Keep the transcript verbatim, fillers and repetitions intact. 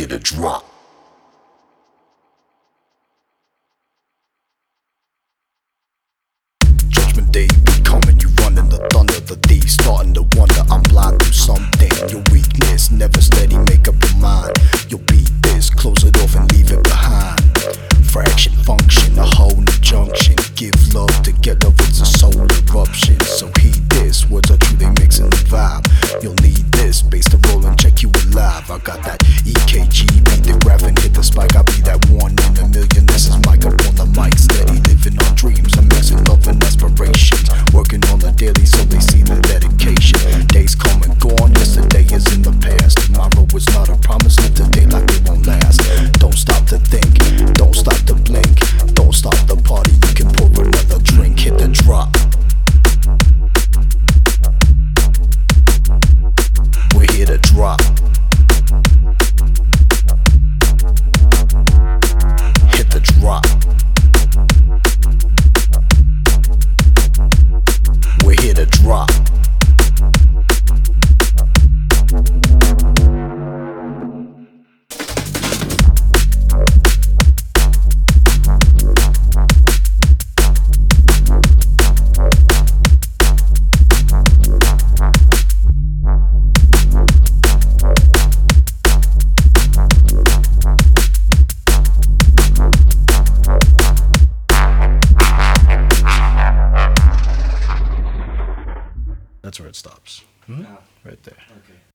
the drop. Judgment day be coming, you running the thunder, the day starting to wonder. I'm blind to something, your weakness, never steady, make up your mind. You'll beat this, close it off and leave it behind. Fraction, function, a whole new junction. Give love together, it's a soul eruption. So heed this, words are true, they mixing the vibe. You'll need this, bass to roll and check you alive. I got that E K G, beat the graph and hit the spike. I'll be that one in a million, this is Mike up on the mic. Steady living on dreams, I'm mixing love and aspirations. Working on the daily so they see the dedication. Days come and gone, yesterday is in the past. Tomorrow is not a promise, live today like it won't last. Don't stop to think, don't stop to blink, don't stop the party, you can pour another drink. Hit the drop. We're here to drop. Hit the drop. We're here to drop. That's where it stops. Mm-hmm. Ah, right there. okay.